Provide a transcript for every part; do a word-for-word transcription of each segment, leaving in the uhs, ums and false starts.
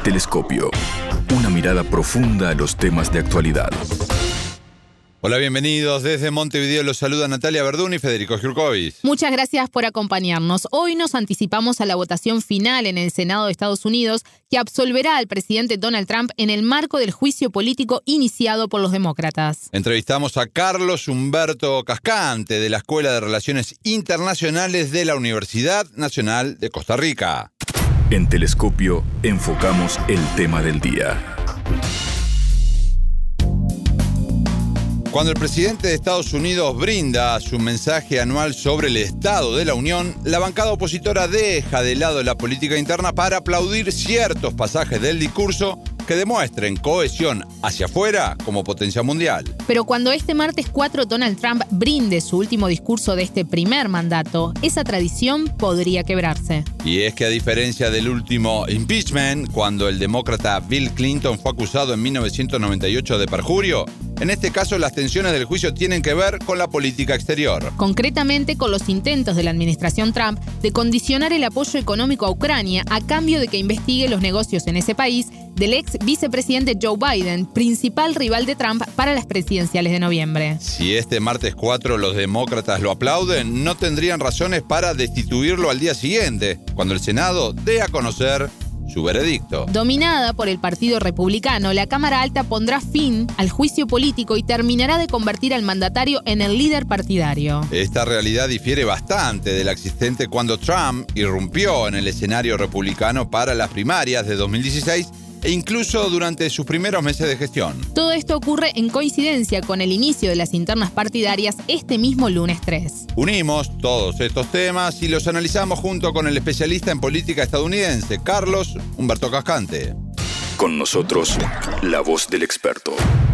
Telescopio. Una mirada profunda a los temas de actualidad. Hola, bienvenidos. Desde Montevideo los saluda Natalia Verdún y Federico Jurkovic. Muchas gracias por acompañarnos. Hoy nos anticipamos a la votación final en el Senado de Estados Unidos que absolverá al presidente Donald Trump en el marco del juicio político iniciado por los demócratas. Entrevistamos a Carlos Humberto Cascante de la Escuela de Relaciones Internacionales de la Universidad Nacional de Costa Rica. En Telescopio enfocamos el tema del día. Cuando el presidente de Estados Unidos brinda su mensaje anual sobre el Estado de la Unión, la bancada opositora deja de lado la política interna para aplaudir ciertos pasajes del discurso que demuestren cohesión hacia afuera como potencia mundial. Pero cuando este martes cuatro Donald Trump brinde su último discurso de este primer mandato, esa tradición podría quebrarse. Y es que a diferencia del último impeachment, cuando el demócrata Bill Clinton fue acusado en mil novecientos noventa y ocho de perjurio, en este caso las tensiones del juicio tienen que ver con la política exterior. Concretamente con los intentos de la administración Trump de condicionar el apoyo económico a Ucrania a cambio de que investigue los negocios en ese país del ex vicepresidente Joe Biden, principal rival de Trump para las presidenciales de noviembre. Si este martes cuatro los demócratas lo aplauden, no tendrían razones para destituirlo al día siguiente, cuando el Senado dé a conocer su veredicto. Dominada por el Partido Republicano, la Cámara Alta pondrá fin al juicio político y terminará de convertir al mandatario en el líder partidario. Esta realidad difiere bastante de la existente cuando Trump irrumpió en el escenario republicano para las primarias de dos mil dieciséis e incluso durante sus primeros meses de gestión. Todo esto ocurre en coincidencia con el inicio de las internas partidarias este mismo lunes tres. Unimos todos estos temas y los analizamos junto con el especialista en política estadounidense, Carlos Humberto Cascante. Con nosotros, la voz del experto.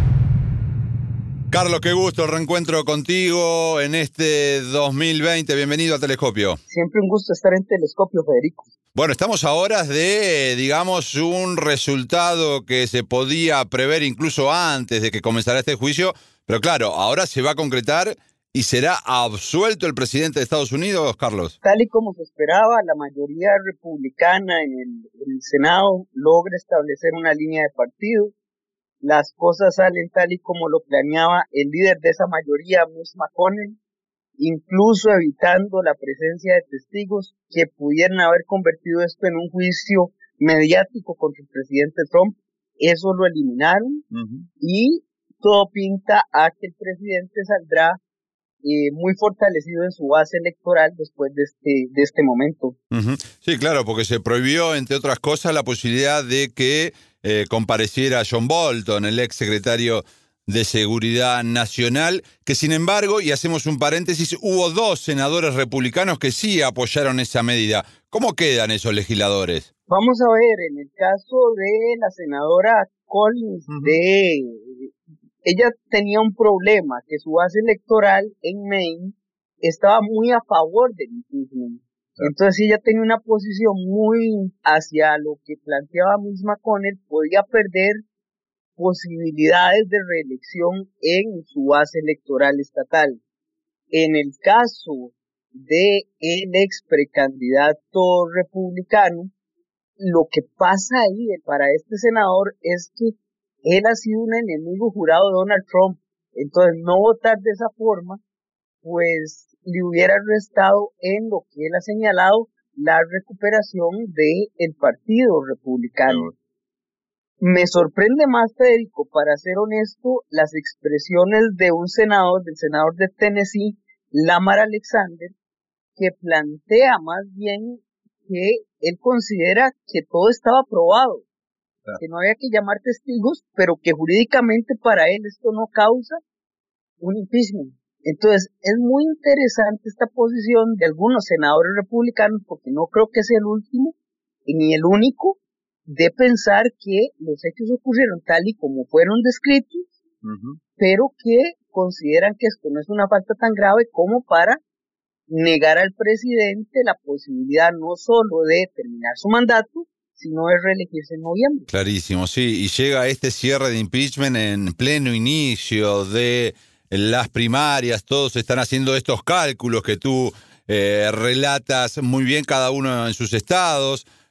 Carlos, qué gusto el reencuentro contigo en este dos mil veinte. Bienvenido a Telescopio. Siempre un gusto estar en Telescopio, Federico. Bueno, estamos a horas de, digamos, un resultado que se podía prever incluso antes de que comenzara este juicio, pero claro, ahora se va a concretar y será absuelto el presidente de Estados Unidos, Carlos. Tal y como se esperaba, la mayoría republicana en el, en el Senado logra establecer una línea de partido. Las cosas salen tal y como lo planeaba el líder de esa mayoría, Mitch McConnell, incluso evitando la presencia de testigos que pudieran haber convertido esto en un juicio mediático contra el presidente Trump. Eso lo eliminaron uh-huh. y todo pinta a que el presidente saldrá eh, muy fortalecido en su base electoral después de este, de este momento. Uh-huh. Sí, claro, porque se prohibió, entre otras cosas, la posibilidad de que eh, compareciera John Bolton, el ex secretario de Seguridad Nacional, que sin embargo, y hacemos un paréntesis, hubo dos senadores republicanos que sí apoyaron esa medida. ¿Cómo quedan esos legisladores? Vamos a ver, en el caso de la senadora Collins, uh-huh. de ella tenía un problema, que su base electoral en Maine estaba muy a favor del impeachment. Entonces, ella tenía una posición muy hacia lo que planteaba Mitch McConnell, podía perder posibilidades de reelección en su base electoral estatal. En el caso de el ex precandidato republicano, lo que pasa ahí para este senador es que él ha sido un enemigo jurado de Donald Trump. Entonces, no votar de esa forma, pues le hubiera restado en lo que él ha señalado la recuperación del Partido Republicano. Me sorprende más, Federico, para ser honesto, las expresiones de un senador, del senador de Tennessee, Lamar Alexander, que plantea más bien que él considera que todo estaba probado, claro, que no había que llamar testigos, pero que jurídicamente para él esto no causa un impeachment. Entonces, es muy interesante esta posición de algunos senadores republicanos, porque no creo que sea el último ni el único, de pensar que los hechos ocurrieron tal y como fueron descritos, uh-huh. pero que consideran que esto no es una falta tan grave como para negar al presidente la posibilidad no solo de terminar su mandato, sino de reelegirse en noviembre. Clarísimo, sí, y llega este cierre de impeachment en pleno inicio de las primarias, todos están haciendo estos cálculos que tú eh, relatas muy bien cada uno en sus estados.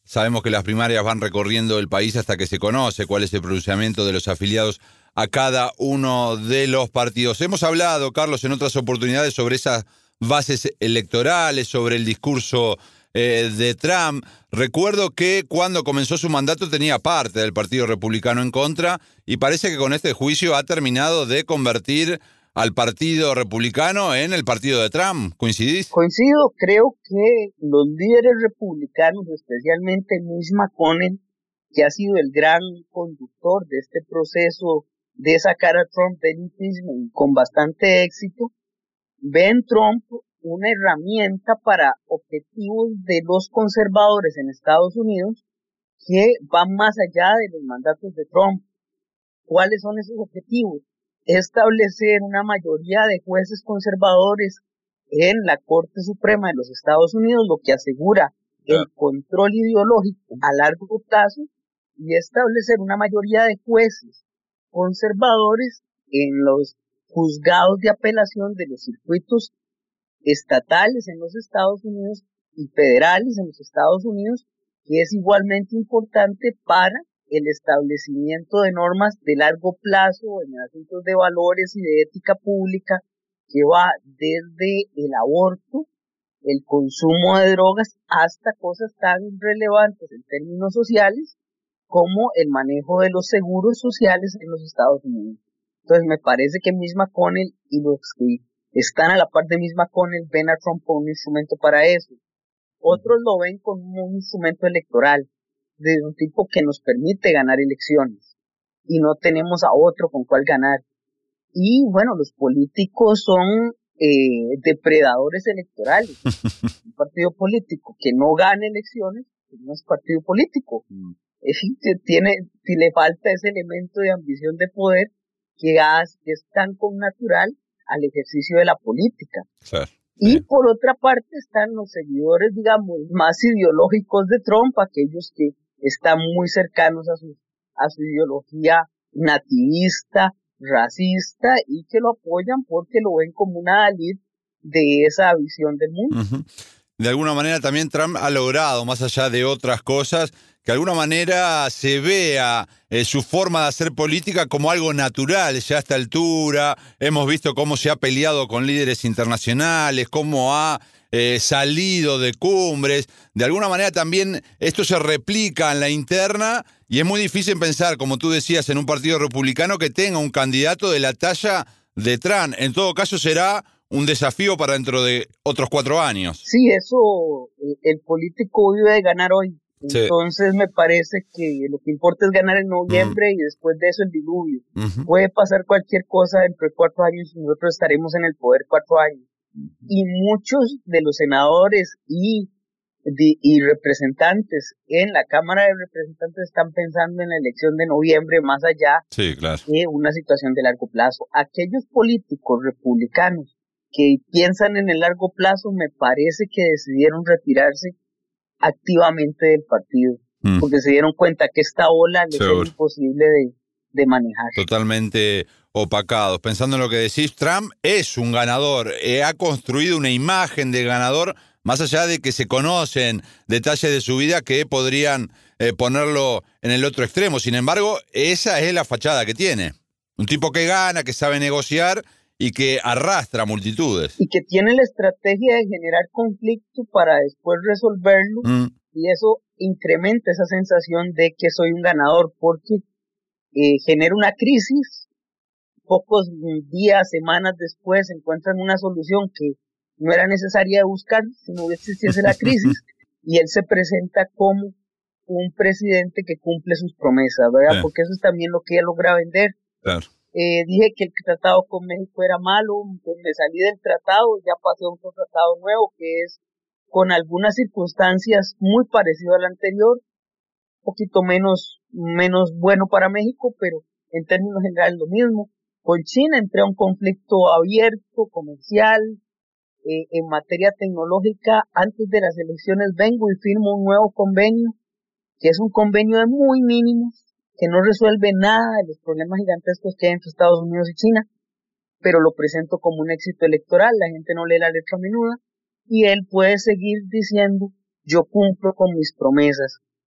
Sabemos que las primarias van recorriendo el país hasta que se conoce cuál es el pronunciamiento de los afiliados a cada uno de los partidos. Hemos hablado, Carlos, en otras oportunidades sobre esas bases electorales, sobre el discurso eh, de Trump. Recuerdo que cuando comenzó su mandato tenía parte del Partido Republicano en contra y parece que con este juicio ha terminado de convertir al Partido Republicano en el partido de Trump. ¿Coincidís? Coincido, creo que los líderes republicanos, especialmente Mitch McConnell, que ha sido el gran conductor de este proceso de sacar a Trump del impeachment con bastante éxito, ven Trump una herramienta para objetivos de los conservadores en Estados Unidos que van más allá de los mandatos de Trump. ¿Cuáles son esos objetivos? Establecer una mayoría de jueces conservadores en la Corte Suprema de los Estados Unidos, lo que asegura el control ideológico a largo plazo, y establecer una mayoría de jueces conservadores en los juzgados de apelación de los circuitos estatales en los Estados Unidos y federales en los Estados Unidos, que es igualmente importante para el establecimiento de normas de largo plazo en asuntos de valores y de ética pública, que va desde el aborto, el consumo de drogas, hasta cosas tan relevantes en términos sociales como el manejo de los seguros sociales en los Estados Unidos. Entonces me parece que Mitch McConnell y los que están a la par de Mitch McConnell ven a Trump como un instrumento para eso. Otros lo ven como un instrumento electoral, de un tipo que nos permite ganar elecciones, y no tenemos a otro con cual ganar. Y bueno, los políticos son eh, depredadores electorales. Un partido político que no gana elecciones no es partido político. Es, tiene, si le falta ese elemento de ambición de poder que, hace, que es tan connatural al ejercicio de la política. Claro. Y por otra parte están los seguidores, digamos, más ideológicos de Trump, aquellos que están muy cercanos a su, a su ideología nativista, racista, y que lo apoyan porque lo ven como una alid de esa visión del mundo. Uh-huh. De alguna manera también Trump ha logrado, más allá de otras cosas, que de alguna manera se vea eh, su forma de hacer política como algo natural ya a esta altura. Hemos visto cómo se ha peleado con líderes internacionales, cómo ha eh, salido de cumbres. De alguna manera también esto se replica en la interna y es muy difícil pensar, como tú decías, en un partido republicano que tenga un candidato de la talla de Trump. En todo caso será un desafío para dentro de otros cuatro años. Sí, eso, el político vive de ganar hoy. Entonces sí. Me parece que lo que importa es ganar en noviembre mm. y después de eso el diluvio. Uh-huh. Puede pasar cualquier cosa dentro de cuatro años y nosotros estaremos en el poder cuatro años. Uh-huh. Y muchos de los senadores y, de, y representantes en la Cámara de Representantes están pensando en la elección de noviembre más allá sí, claro. de una situación de largo plazo. Aquellos políticos republicanos que piensan en el largo plazo me parece que decidieron retirarse activamente del partido, mm. porque se dieron cuenta que esta ola les es imposible de, de manejar. Totalmente opacados. Pensando en lo que decís, Trump es un ganador, eh, ha construido una imagen de ganador, más allá de que se conocen detalles de su vida que podrían eh, ponerlo en el otro extremo. Sin embargo, esa es la fachada que tiene. Un tipo que gana, que sabe negociar y que arrastra multitudes. Y que tiene la estrategia de generar conflicto para después resolverlo, mm. y eso incrementa esa sensación de que soy un ganador, porque eh, genera una crisis, pocos días, semanas después encuentran una solución que no era necesaria de buscar si no existiese la crisis, y él se presenta como un presidente que cumple sus promesas, ¿verdad? Sí. Porque eso es también lo que ella logra vender. Claro. Eh, dije que el tratado con México era malo, pues me salí del tratado, ya pasé a un tratado nuevo que es con algunas circunstancias muy parecido al anterior, un poquito menos, menos bueno para México, pero en términos generales lo mismo. Con China entré a un conflicto abierto, comercial, eh, en materia tecnológica. Antes de las elecciones vengo y firmo un nuevo convenio, que es un convenio de muy mínimos, que no resuelve nada de los problemas gigantescos que hay entre Estados Unidos y China, pero lo presento como un éxito electoral. La gente no lee la letra menuda y él puede seguir diciendo, yo cumplo con mis promesas.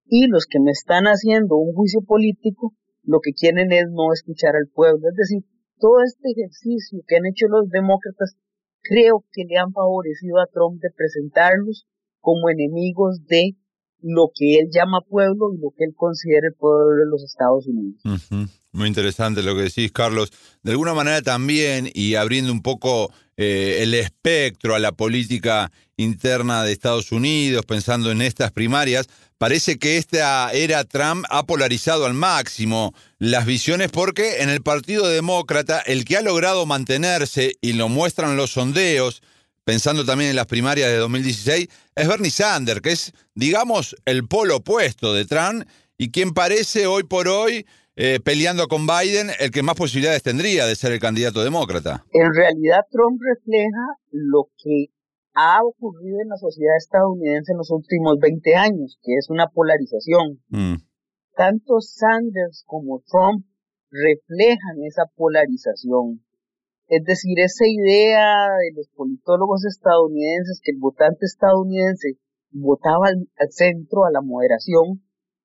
y los que me están haciendo un juicio político lo que quieren es no escuchar al pueblo. Es decir, todo este ejercicio que han hecho los demócratas creo que le han favorecido a Trump de presentarlos como enemigos de lo que él llama pueblo y lo que él considera el pueblo de los Estados Unidos. Uh-huh. Muy interesante lo que decís, Carlos. De alguna manera también, y abriendo un poco eh, el espectro a la política interna de Estados Unidos, pensando en estas primarias, parece que esta era Trump ha polarizado al máximo las visiones, porque en el Partido Demócrata el que ha logrado mantenerse, y lo muestran los sondeos, pensando también en las primarias de dos mil dieciséis, es Bernie Sanders, que es, digamos, el polo opuesto de Trump, y quien parece hoy por hoy, eh, peleando con Biden, el que más posibilidades tendría de ser el candidato demócrata. En realidad, Trump refleja lo que ha ocurrido en la sociedad estadounidense en los últimos veinte años, que es una polarización. Mm. Tanto Sanders como Trump reflejan esa polarización. Es decir, esa idea de los politólogos estadounidenses que el votante estadounidense votaba al, al centro, a la moderación,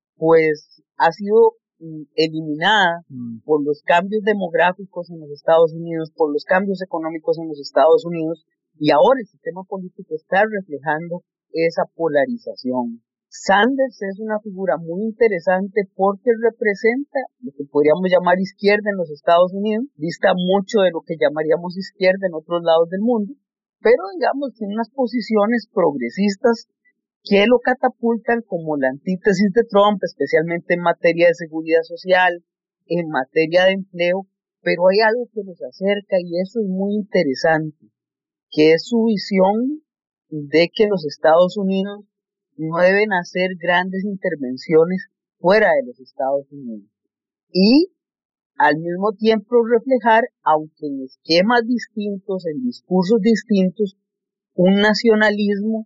pues ha sido eliminada mm. por los cambios demográficos en los Estados Unidos, por los cambios económicos en los Estados Unidos, y ahora el sistema político está reflejando esa polarización. Sanders es una figura muy interesante porque representa lo que podríamos llamar izquierda en los Estados Unidos, dista mucho de lo que llamaríamos izquierda en otros lados del mundo, pero digamos tiene unas posiciones progresistas que lo catapultan como la antítesis de Trump, especialmente en materia de seguridad social, en materia de empleo, pero hay algo que los acerca y eso es muy interesante, que es su visión de que los Estados Unidos no deben hacer grandes intervenciones fuera de los Estados Unidos. Y al mismo tiempo reflejar, aunque en esquemas distintos, en discursos distintos, un nacionalismo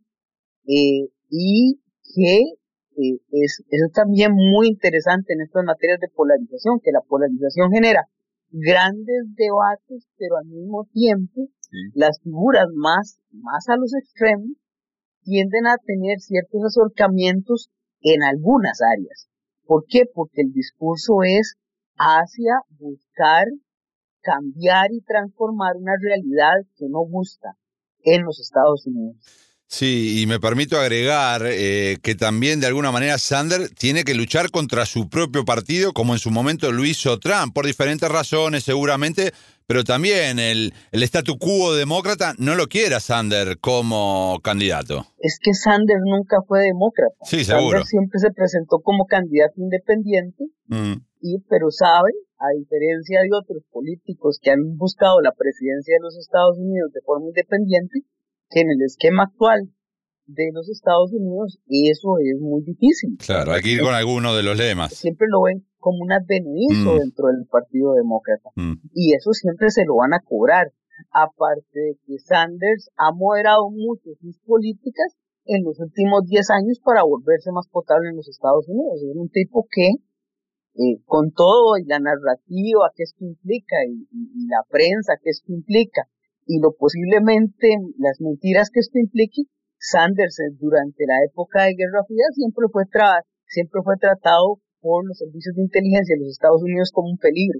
eh, y que eh, es, es también muy interesante en estas materias de polarización, que la polarización genera grandes debates, pero al mismo tiempo sí. las figuras más, más a los extremos tienden a tener ciertos acercamientos en algunas áreas. ¿Por qué? Porque el discurso es hacia buscar cambiar y transformar una realidad que no gusta en los Estados Unidos. Sí, y me permito agregar eh, que también de alguna manera Sanders tiene que luchar contra su propio partido, como en su momento lo hizo Trump, por diferentes razones seguramente, pero también el, el statu quo demócrata no lo quiere a Sanders como candidato. Es que Sanders nunca fue demócrata. Sí, seguro. Sanders siempre se presentó como candidato independiente, mm. y, pero sabe, a diferencia de otros políticos que han buscado la presidencia de los Estados Unidos de forma independiente, que en el esquema actual de los Estados Unidos eso es muy difícil. Claro, hay que ir con alguno de los lemas. Siempre lo ven como un advenedizo mm. dentro del Partido Demócrata. Mm. Y eso siempre se lo van a cobrar. Aparte de que Sanders ha moderado mucho sus políticas en los últimos diez años para volverse más potable en los Estados Unidos. Es un tipo que, eh, con todo y la narrativa que esto implica y, y, y la prensa que esto implica, y lo posiblemente las mentiras que esto implique, Sanders durante la época de Guerra Fría siempre fue, tra- siempre fue tratado por los servicios de inteligencia de los Estados Unidos como un peligro.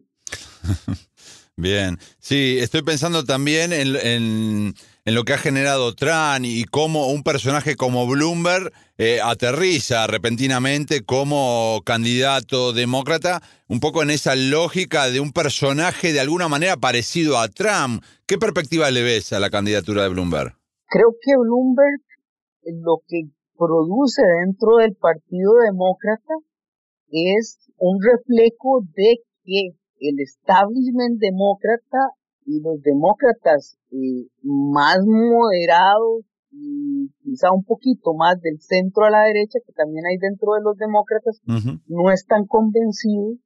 Bien, sí, estoy pensando también en, en, en lo que ha generado Trump y cómo un personaje como Bloomberg eh, aterriza repentinamente como candidato demócrata, un poco en esa lógica de un personaje de alguna manera parecido a Trump. ¿Qué perspectiva le ves a la candidatura de Bloomberg? Creo que Bloomberg lo que produce dentro del Partido Demócrata es un reflejo de que el establishment demócrata y los demócratas eh, más moderados y quizá un poquito más del centro a la derecha, que también hay dentro de los demócratas, uh-huh. no están convencidos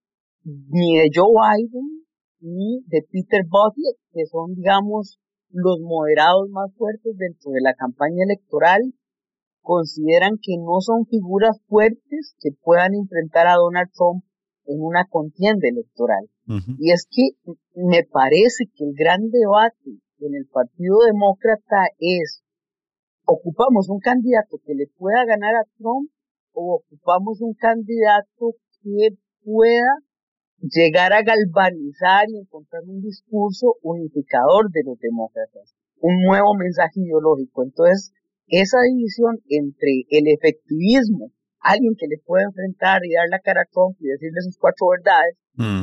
ni de Joe Biden ni de Peter Buttigieg, que son, digamos, los moderados más fuertes dentro de la campaña electoral. Consideran que no son figuras fuertes que puedan enfrentar a Donald Trump en una contienda electoral. Uh-huh. Y es que me parece que el gran debate en el Partido Demócrata es, ¿ocupamos un candidato que le pueda ganar a Trump o ocupamos un candidato que pueda llegar a galvanizar y encontrar un discurso unificador de los demócratas, un nuevo mensaje ideológico. Entonces, esa división entre el efectivismo, alguien que le pueda enfrentar y dar la cara a Trump y decirle sus cuatro verdades, mm.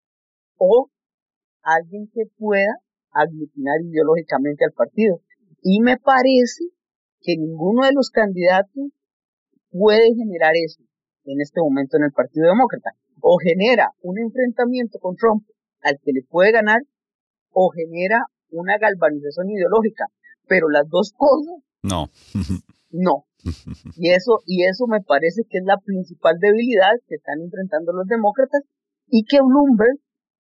o alguien que pueda aglutinar ideológicamente al partido. Y me parece que ninguno de los candidatos puede generar eso en este momento en el Partido Demócrata. O genera un enfrentamiento con Trump al que le puede ganar, o genera una galvanización ideológica. Pero las dos cosas, no. no. Y eso, y eso me parece que es la principal debilidad que están enfrentando los demócratas, y que Bloomberg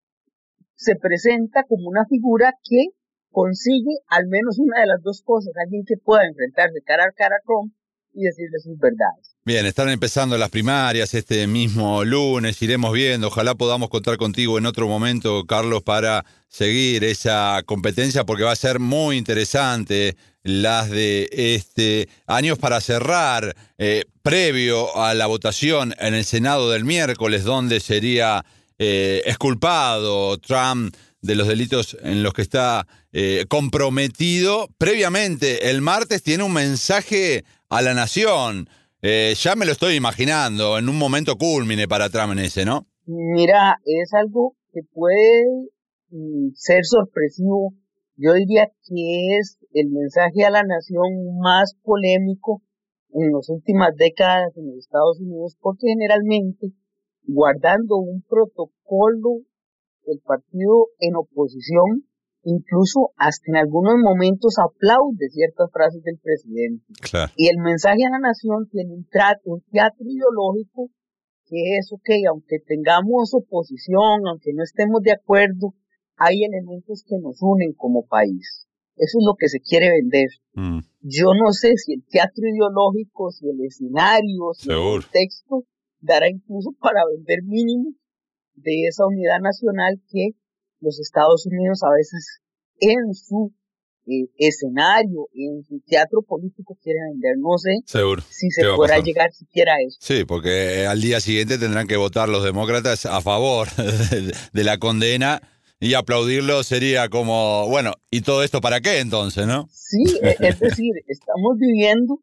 se presenta como una figura que consigue al menos una de las dos cosas, alguien que pueda enfrentarse cara a cara a Trump y decirle sus verdades. Bien, están empezando las primarias este mismo lunes, iremos viendo, ojalá podamos contar contigo en otro momento, Carlos, para seguir esa competencia, porque va a ser muy interesante las de este años para cerrar, eh, previo a la votación en el Senado del miércoles, donde sería eh, exculpado Trump de los delitos en los que está eh, comprometido. Previamente, el martes tiene un mensaje a la nación. Eh, ya me lo estoy imaginando, en un momento culmine para Trump en ese, ¿no? Mira, es algo que puede mm, ser sorpresivo. Yo diría que es el mensaje a la nación más polémico en las últimas décadas en los Estados Unidos, porque generalmente, guardando un protocolo, el partido en oposición, incluso hasta en algunos momentos aplaude ciertas frases del presidente. Claro. Y el mensaje a la nación tiene un, trato, un teatro ideológico que es, ok, aunque tengamos oposición, aunque no estemos de acuerdo, hay elementos que nos unen como país. Eso es lo que se quiere vender. Mm. Yo no sé si el teatro ideológico, si el escenario, si Seguro. el texto dará incluso para vender mínimo de esa unidad nacional que los Estados Unidos a veces en su eh, escenario, en su teatro político quieren vender. No sé Seguro. si se podrá llegar siquiera a eso. Sí, porque al día siguiente tendrán que votar los demócratas a favor de, de la condena y aplaudirlo sería como, bueno, ¿y todo esto para qué entonces, no? Sí, es decir, estamos viviendo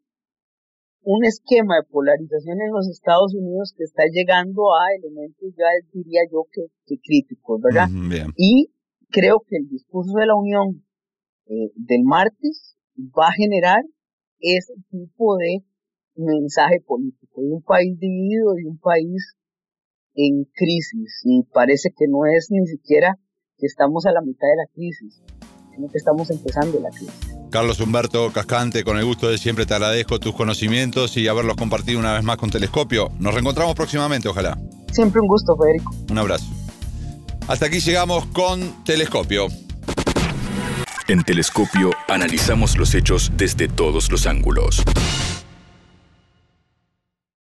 un esquema de polarización en los Estados Unidos que está llegando a elementos, ya diría yo, que, que críticos, ¿verdad? Mm, bien. Y creo que el discurso de la Unión eh, del martes va a generar ese tipo de mensaje político de un país dividido, de un país en crisis, y parece que no es ni siquiera que estamos a la mitad de la crisis, sino que estamos empezando la crisis. Carlos Humberto Cascante, con el gusto de siempre te agradezco tus conocimientos y haberlos compartido una vez más con Telescopio. Nos reencontramos próximamente, ojalá. Siempre un gusto, Federico. Un abrazo. Hasta aquí llegamos con Telescopio. En Telescopio analizamos los hechos desde todos los ángulos.